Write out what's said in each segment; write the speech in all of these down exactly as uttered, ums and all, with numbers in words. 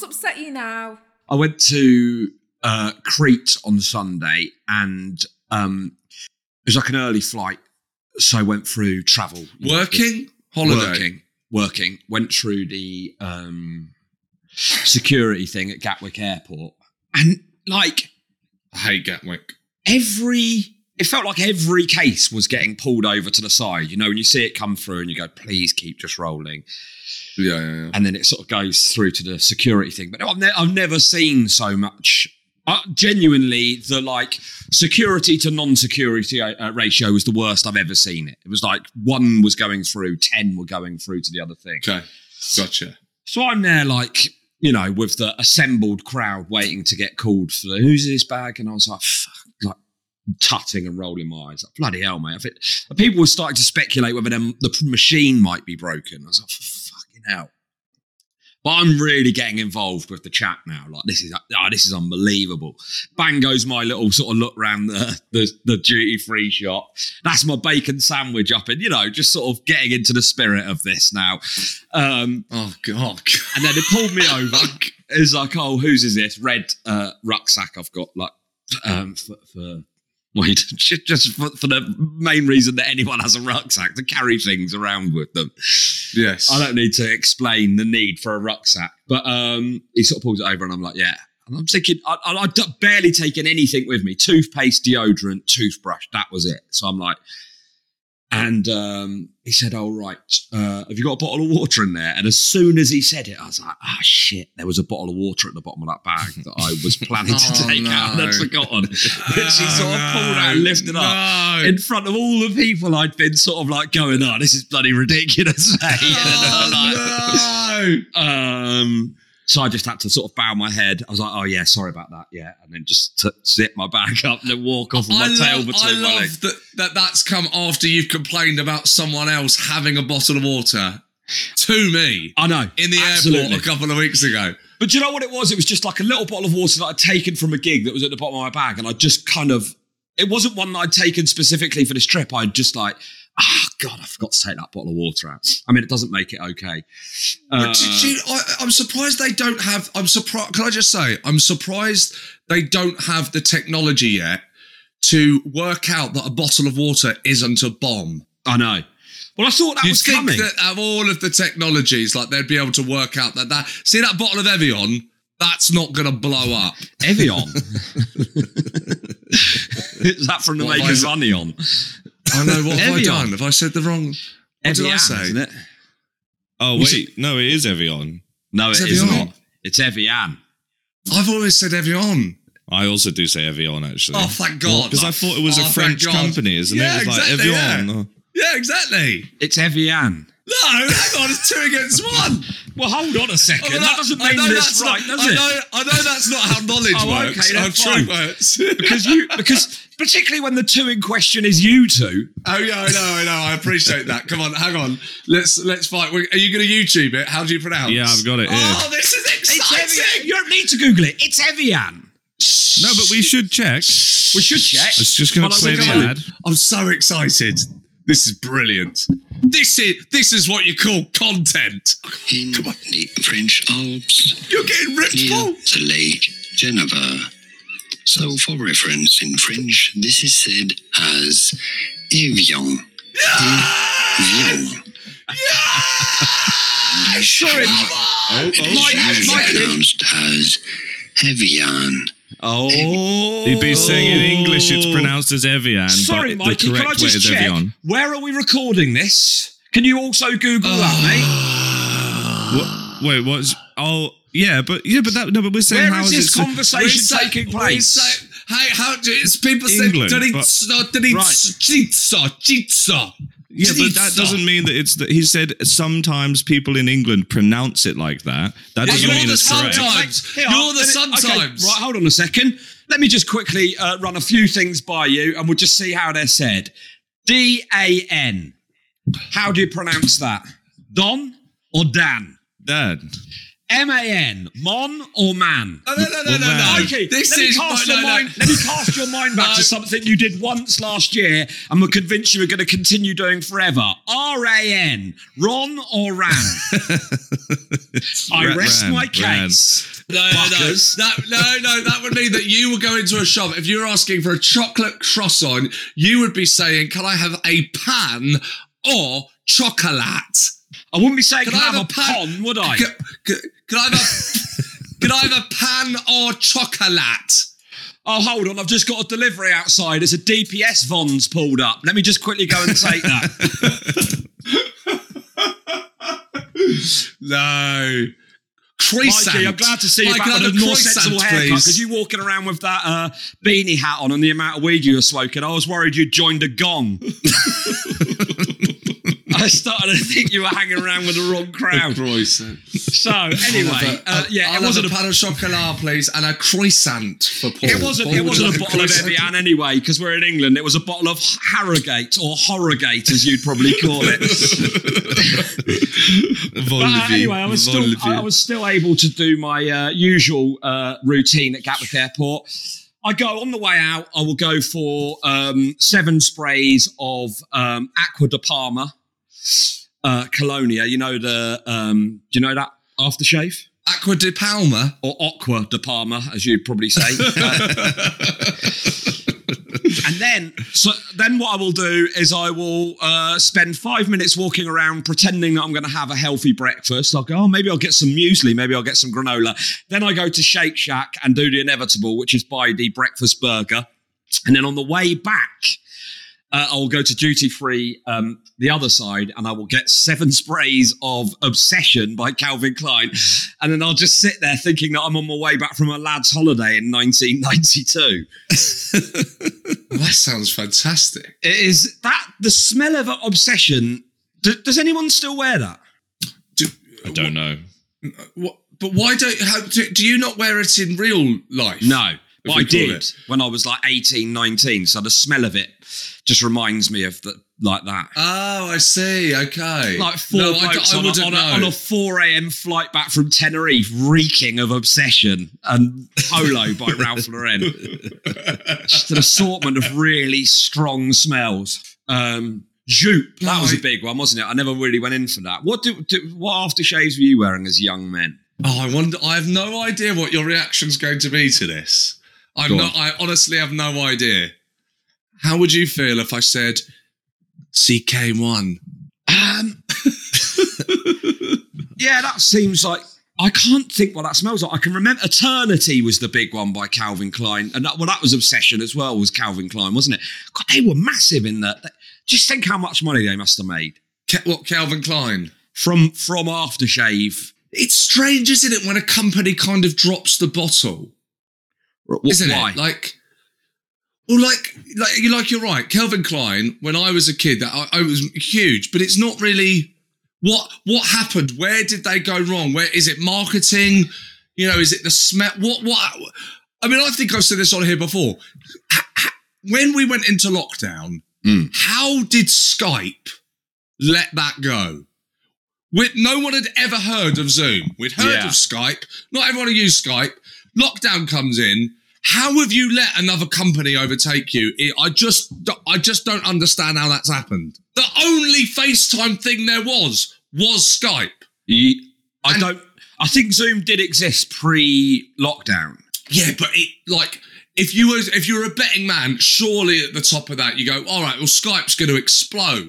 upset you now? I went to uh, Crete on Sunday, and um, it was like an early flight, so I went through travel. Working? Holiday? Working. Working. Went through the um, security thing at Gatwick Airport, and like, I hate Gatwick. Every, it felt like every case was getting pulled over to the side. You know, when you see it come through and you go, please keep just rolling. Yeah, yeah, yeah. And then it sort of goes through to the security thing. But I've, ne- I've never seen so much. Uh, genuinely, the like security to non-security uh, ratio was the worst I've ever seen it. It was like one was going through, ten were going through to the other thing. Okay, gotcha. So I'm there like, you know, with the assembled crowd waiting to get called for the, who's this bag? And I was like, fuck, like tutting and rolling my eyes. Like, bloody hell, mate. I think, people were starting to speculate whether them, the machine might be broken. I was like, fucking hell. But I'm really getting involved with the chat now. Like, this is oh, this is unbelievable. Bang goes my little sort of look around the, the, the duty-free shop. That's my bacon sandwich up in, you know, just sort of getting into the spirit of this now. Um, oh, God. And then it pulled me over. It's like, oh, whose is this? Red uh, rucksack I've got, like, um, for... for Well, just for, for the main reason that anyone has a rucksack, to carry things around with them. Yes. I don't need to explain the need for a rucksack. But um, he sort of pulls it over and I'm like, yeah. And I'm thinking, I, I, I'd barely taken anything with me. Toothpaste, deodorant, toothbrush, that was it. So I'm like, and um, he said, oh, right, uh, have you got a bottle of water in there? And as soon as he said it, I was like, ah, oh, shit, there was a bottle of water at the bottom of that bag that I was planning to oh, take no. out and I'd forgotten. Which he sort of no, pulled out and lifted no. up in front of all the people I'd been sort of like going, oh, this is bloody ridiculous. oh, no. Um, so I just had to sort of bow my head. I was like, oh, yeah, sorry about that. Yeah. And then just t- zip my bag up and then walk off with my I tail love, between I my love legs. that, that that's come after you've complained about someone else having a bottle of water to me. I know. In the absolutely. airport a couple of weeks ago. But do you know what it was? It was just like a little bottle of water that I'd taken from a gig that was at the bottom of my bag. And I just kind of, it wasn't one that I'd taken specifically for this trip. I'd just like, ah, oh, God, I forgot to take that bottle of water out. I mean, it doesn't make it okay. Uh, Did you, I, I'm surprised they don't have, I'm surprised, can I just say, I'm surprised they don't have the technology yet to work out that a bottle of water isn't a bomb. I know. Well, I thought that You'd was think coming. that out of all of the technologies, like they'd be able to work out that that, see that bottle of Evian, that's not going to blow up. Evian? Is that from the What makers have of Onion? I know, what have I Evian. done? Have I said the wrong, what Evian, did I say? Isn't it? Oh, Was wait, no, it is Evian. No, It's it is Evian. not. It's Evian. I've always said Evian. I also do say Evian, actually. Oh, thank God. Because I thought it was Oh, a thank French God. company, isn't Yeah, it? It's exactly, like Evian. yeah. Oh. Yeah, exactly. It's Evian. No, hang on, it's two against one. Well, hold on a second. I mean, that doesn't I mean know this that's right, not, does I it? know, I know that's not how knowledge Oh, works. okay, how that's truth fine. works. because you, because particularly when the two in question is you two. Oh yeah, I know, I know. I appreciate that. Come on, hang on. Let's let's fight. Are you going to YouTube it? How do you pronounce? Yeah, I've got it here. Oh, this is It's exciting. Evian. You don't need to Google it. It's Evian. No, but we should check. We should check. I was just going to Well, play we'll the go on. ad. I'm so excited. This is brilliant. This is this is what you call content. In the French Alps, You're getting ripped, near Paul. the Lake Geneva. So, for reference in French, this is said as Evian. Evian. Sorry. Oh, It is Mike, usually Mike. pronounced as Evian. Oh. He'd be saying in English it's pronounced as Evian, Sorry, but Mikey, the can I correct way just is check? Evian. Where are we recording this? Can you also Google that, What, wait, what's... Oh, yeah, but yeah, but that... No, but we're mate? saying Where how is is this it... conversation say- taking we place? say- Hey, how do it's people say England, "Did but- Jitsa, jitsa. Yeah, but that doesn't mean that it's... That he said sometimes people in England pronounce it like that. That doesn't you're mean the it's correct. sometimes. Here, You're I'll- the let me- sometimes. Okay, right, hold on a second. Let me just quickly uh, run a few things by you and we'll just see how they're said. D A N. How do you pronounce that? Don or Dan? Dad. M A N, Mon or Man? No, no, no, no, no, no. Okay, This let me is cast no, your no, no. mind. Let me cast your mind back No. to something you did once last year, and we're convinced you were going to continue doing forever. R A N, Ron or Ran? I Ran, rest Ran, my Ran. case. No, no, no. Fuckers. That, no, no, that would mean that you would go into a shop. If you were asking for a chocolate croissant, you would be saying, can I have a pan or chocolate? I wouldn't be saying, Can can, I I have, have a a pan- pon, would I? Can, can, can I have a, can I have a pan or chocolate? Oh, hold on, I've just got a delivery outside. It's a D P S Vons pulled up. Let me just quickly go and take that. No. Croissant. Mikey, I'm glad to see you Mike, back can I with have a more croissant, sensible haircut, please? because you walking around with that uh, beanie hat on and the amount of weed you were smoking, I was worried you'd joined a gong. I started to think you were hanging around with the wrong crowd. Croissant. So, anyway, uh, yeah, I'll it wasn't have a a pan of chocolate, please, and a croissant for Paul. It wasn't. Paul It wasn't would a like bottle of croissant. Evian anyway, because we're in England. It was a bottle of Harrogate or Horrogate, as you'd probably call it. But uh, anyway, I was still, I was still able to do my uh, usual uh, routine at Gatwick Airport. I go on the way out. I will go for um, seven sprays of um, Aqua de Parma, uh, Colonia. You know the? Um, do you know that aftershave? Aqua de Palma. Or Aqua de Parma, as you'd probably say. Uh, and then, so then what I will do is I will uh, spend five minutes walking around pretending that I'm going to have a healthy breakfast. I'll go, oh, maybe I'll get some muesli, maybe I'll get some granola. Then I go to Shake Shack and do the inevitable, which is buy the breakfast burger. And then on the way back, uh, I'll go to duty free, um, the other side, and I will get seven sprays of Obsession by Calvin Klein. And then I'll just sit there thinking that I'm on my way back from a lad's holiday in nineteen ninety-two. Well, that sounds fantastic. It is that the smell of Obsession. D- does anyone still wear that? Do, I don't know. What, but why don't how, do, do you not wear it in real life? No, If but we I call did it. when I was like eighteen, nineteen. So the smell of it just reminds me of the, like that. Oh, I see. Okay. Like four no, I, blokes I on, a, wouldn't on, a, know. on a four a.m. flight back from Tenerife, reeking of Obsession and Polo by Ralph Lauren. Just an assortment of really strong smells. Um, Joop, that No, was I- a big one, wasn't it? I never really went in for that. What do, do what aftershaves were you wearing as young men? Oh, I wonder. I have no idea what your reaction's going to be to this. I'm Go not. I honestly have no idea. How would you feel if I said C K one? Um, yeah, that seems like. I can't think what that smells like. I can remember Eternity was the big one by Calvin Klein. And that, well, that was Obsession as well, was Calvin Klein, wasn't it? God, they were massive in that. Just think how much money they must have made Ca- what Calvin Klein? from from aftershave. It's strange, isn't it, when a company kind of drops the bottle, What, isn't why? it? Like, well, like, like, you like you're right. Calvin Klein. When I was a kid, that I, I was huge, but it's not really. What what happened? Where did they go wrong? Where is it? Marketing? You know, is it the smell? What what? I mean, I think I've said this on here before. H- h- when we went into lockdown, Mm. how did Skype let that go? We, no one had ever heard of Zoom. We'd heard Yeah. of Skype. Not everyone had used Skype. Lockdown comes in. How have you let another company overtake you? It, I just, I just don't understand how that's happened. The only FaceTime thing there was was Skype. You- I And- don't. I think Zoom did exist pre-lockdown. Yeah, but it like if you were if you were a betting man, surely at the top of that you go, all right, well Skype's going to explode.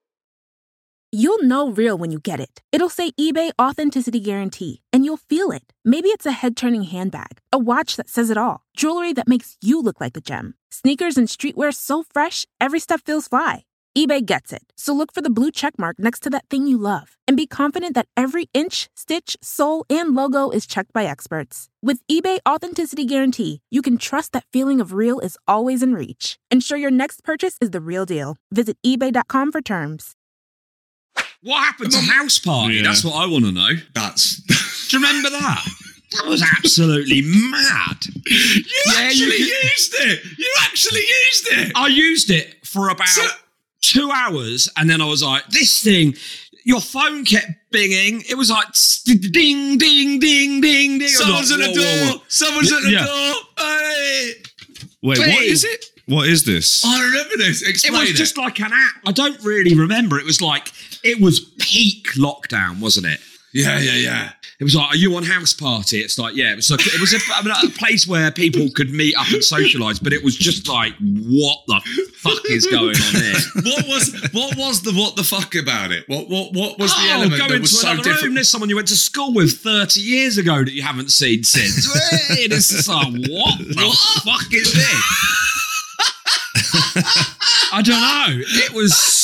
You'll know real when you get it. It'll say eBay Authenticity Guarantee, and you'll feel it. Maybe it's a head-turning handbag, a watch that says it all, jewelry that makes you look like a gem, sneakers and streetwear so fresh, every step feels fly. eBay gets it. So look for the blue check mark next to that thing you love, and be confident that every inch, stitch, sole, and logo is checked by experts. With eBay Authenticity Guarantee, you can trust that feeling of real is always in reach. Ensure your next purchase is the real deal. Visit ebay dot com for terms. What happened to House Party? Yeah. That's what I want to know. That's Do you remember that? That was absolutely mad. you Yeah, actually you could- used it. You actually used it. I used it for about So- two hours, and then I was like, "This thing, your phone kept binging. It was like ding, ding, ding, ding, ding. Someone's like, at the whoa, door. whoa, whoa. Someone's at the Yeah. door. Hey. Wait, Please. what is it? What is this? I remember this. It Explain was it. just like an app. I don't really remember. It was like, it was peak lockdown, wasn't it? Yeah, yeah, yeah. It was like, are you on house party? It's like, yeah, it was like, it was a, I mean, a place where people could meet up and socialise, but it was just like, what the fuck is going on here? What was what was the what the fuck about it? What what what was the Oh, element go that into was so another different? room. There's someone you went to school with thirty years ago that you haven't seen since. Hey, this is like, what the fuck is this? I don't know. It was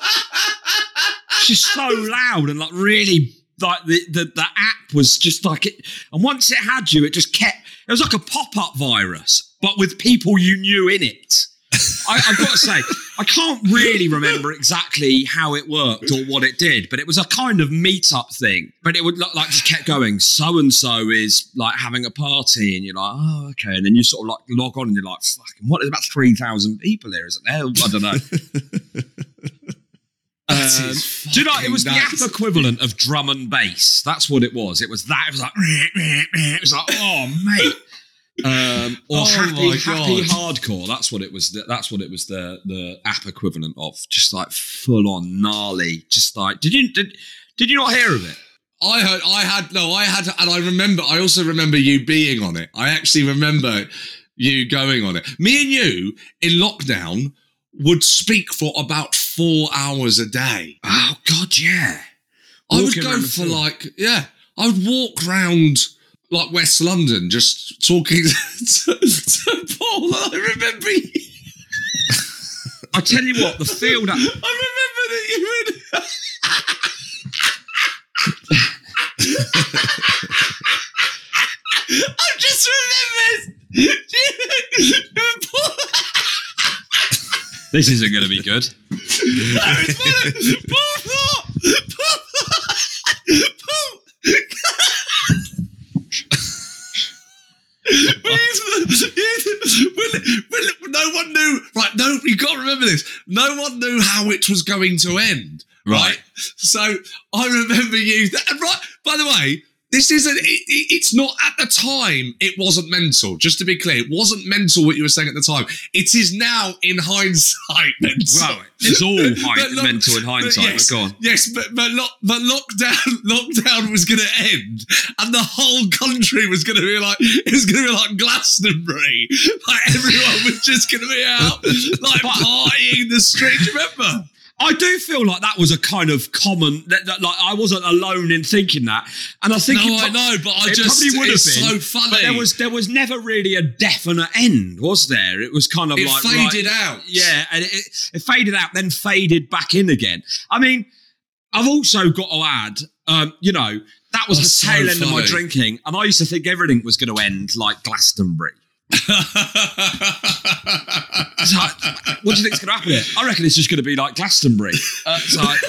just so loud and like really, like the, the, the app was just like it. And once it had you, it just kept, it was like a pop-up virus, but with people you knew in it. I, I've got to say, I can't really remember exactly how it worked or what it did, but it was a kind of meet-up thing. But it would look like just kept going. So and so is like having a party, and you're like, oh, okay. And then you sort of like log on, and you're like, fucking, what? There's about three thousand people here, isn't there? I don't know. That Um, is do you know, it was fucking the nuts. app equivalent of drum and bass. That's what it was. It was that. It was like, it was like, oh, mate. Um, or Oh happy, my happy God. hardcore. That's what it was. That's what it was. The the app equivalent of just like full on gnarly. Just like, did you did did you not hear of it? I heard, I had, no, I had, and I remember, I also remember you being on it. I actually remember you going on it. Me and you in lockdown would speak for about four hours a day. Oh God, yeah. I would Walking go around the for field. like, yeah, I would walk round like West London just talking to, to Paul. I remember you. I tell you what, the field. I remember that you were. I just remembered. This isn't going to be good. No one knew, right? No, you got to remember this. No one knew how it was going to end, right? Right. So I remember you. And right, by the way, this isn't. It, it, it's not at the time. It wasn't mental. Just to be clear, it wasn't mental what you were saying at the time. It is now in hindsight mental. Well, it's all But high, look- mental in hindsight. but yes, But go on. Yes, but but, lock, but lockdown lockdown was going to end, and the whole country was going to be like it was going to be like Glastonbury. Like everyone was just going to be out like partying in the streets. Remember? I do feel like that was a kind of common, that, that, like I wasn't alone in thinking that, and I think No, it I pro- know, but I it just probably would have it's been. so funny. But there was there was never really a definite end, was there? It was kind of It like faded right, out. yeah, and it, it faded out, then faded back in again. I mean, I've also got to add, um, you know, that was That's the tail so end of my funny. drinking, and I used to think everything was going to end like Glastonbury. It's like, what do you think's going to happen here? I reckon it's just going to be like Glastonbury. Uh, it's like,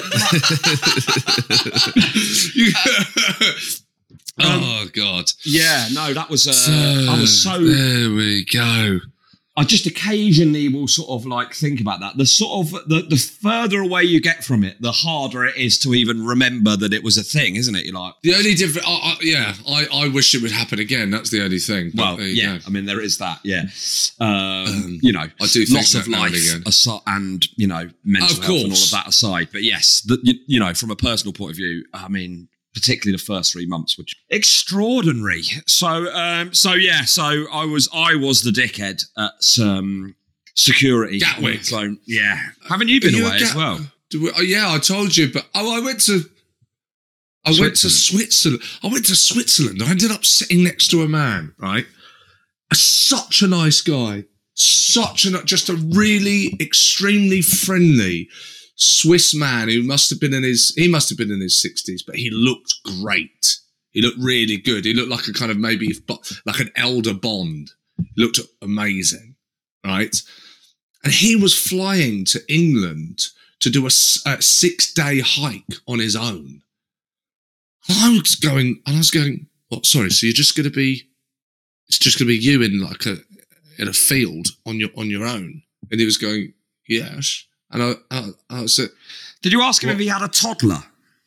oh God! yeah, no, that was. Uh, I was so. There we go. I just occasionally will sort of like think about that. The sort of the, the further away you get from it, the harder it is to even remember that it was a thing, isn't it? You're like, The only difference, I, I, yeah, I, I wish it would happen again. That's the only thing. But well, there you yeah. go. I mean, there is that. Yeah, um, Um, you know, I do think loss that of now and life again. aside, and you know, mental Of health and all course. of that aside. But yes, the, you, you know, from a personal point of view, I mean, particularly the first three months, which extraordinary. So, um, so yeah, so I was I was the dickhead at um, security. Gatwick. So yeah, haven't you been Are you away a as Gat- well? Do we- oh, yeah, I told you, but oh, I went to. I went to Switzerland. I went to Switzerland. I ended up sitting next to a man, right? A, such a nice guy, such a just a really extremely friendly Swiss man who must have been in his he must have been in his sixties, but he looked great. He looked really good. He looked like a kind of maybe like an elder Bond. He looked amazing, right? And he was flying to England to do a, s- a six-day hike on his own. And I was going, and I was going, "What? Sorry, so you're just going to be? It's just going to be you in like a in a field on your on your own?" And he was going, "Yes." And I, I, I was, uh, Did you ask him What? if he had a toddler?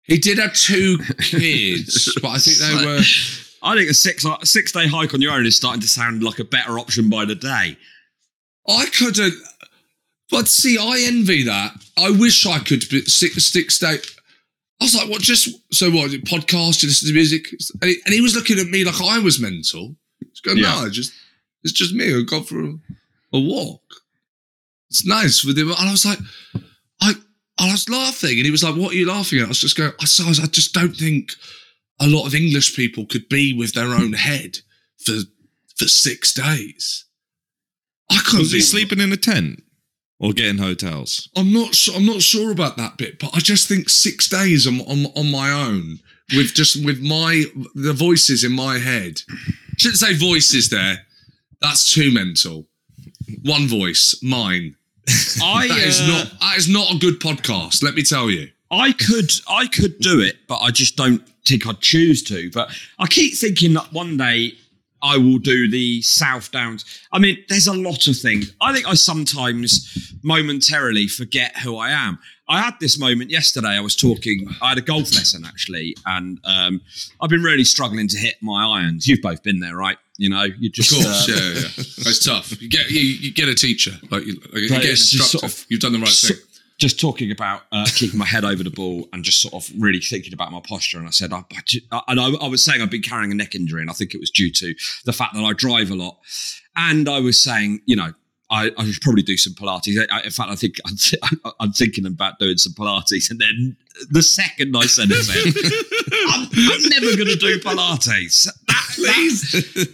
He did have two kids, but I think they were. I think a six a six day hike on your own is starting to sound like a better option by the day. I couldn't. But see, I envy that. I wish I could be six six day. I was like, what? Just so what? Podcast? You listen to music? And he, and he was looking at me like I was mental. He's going, Yeah. no, just it's just me. I go for a, a walk. It's nice with him. And I was like, I. I was laughing, and he was like, "What are you laughing at?" I was just going, "I was, I just don't think a lot of English people could be with their own head for for six days." I couldn't. Was he be- sleeping in a tent or getting hotels? I'm not sure. I'm not sure about that bit, but I just think six days on on, on my own with just with my the voices in my head. Shouldn't say voices there. That's too mental. One voice, mine. I That is uh, not. That is not a good podcast. Let me tell you. I could I could do it, but I just don't think I'd choose to. But I keep thinking that one day I will do the South Downs. I mean, there's a lot of things. I think I sometimes momentarily forget who I am. I had this moment yesterday. I was talking, I had a golf lesson actually, and um, I've been really struggling to hit my irons. You've both been there, right? You know, you just. Of course, uh, yeah, yeah. It's tough. You get you, you get a teacher, like you, like you But get an it's just instructor. sort of- You've done the right so- thing. Just talking about uh, keeping my head over the ball and just sort of really thinking about my posture. And I said, I, I, ju- and I, I was saying I've been carrying a neck injury, and I think it was due to the fact that I drive a lot. And I was saying, you know, I, I should probably do some Pilates. I, in fact, I think I'm, th- I'm thinking about doing some Pilates. And then the second I said it, I said, I'm, I'm never going to do Pilates. That, Please,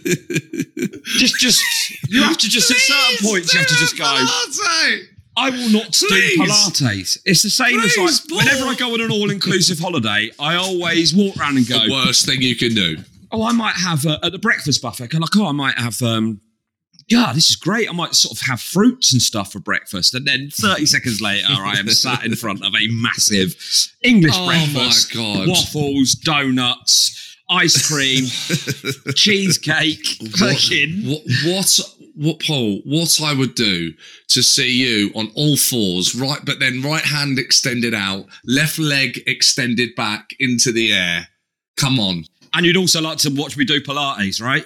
just, just, you have to just, at certain points, you have to just go, Pilates. I will not Please. do Pilates. It's the same Please, as Paul. like, whenever I go on an all-inclusive holiday, I always walk around and go, The worst thing you can do. oh, I might have, uh, at the breakfast buffet, I go like, oh, I might have, um, yeah, this is great. I might sort of have fruits and stuff for breakfast. And then thirty seconds later, I am sat in front of a massive English Oh, breakfast. my God. Waffles, donuts, ice cream, cheesecake, fucking. What, what, what, Paul? What I would do to see you on all fours, right, but then right hand extended out, left leg extended back into the air. Come on. And you'd also like to watch me do Pilates, right?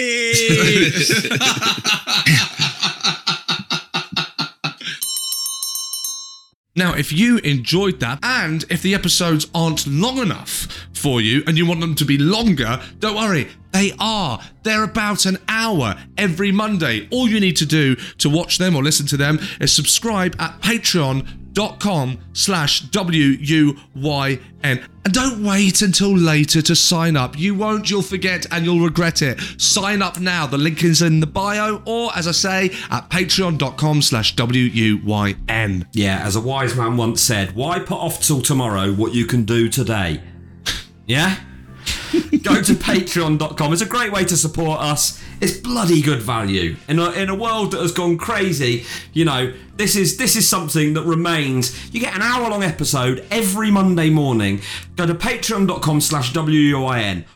Now, if you enjoyed that, and if the episodes aren't long enough for you and you want them to be longer, don't worry, they are. They're about an hour every Monday. All you need to do to watch them or listen to them is subscribe at patreon.com slash W-U-Y-N. And don't wait until later to sign up. You won't, you'll forget, and you'll regret it. Sign up now. The link is in the bio, or, as I say, at patreon.com slash W-U-Y-N. Yeah, as a wise man once said, why put off till tomorrow what you can do today? Yeah? Go to patreon dot com. It's a great way to support us. It's bloody good value. In a, in a world that has gone crazy, you know, this is this is something that remains. You get an hour long episode every Monday morning. Go to patreon dot com slash W U I N.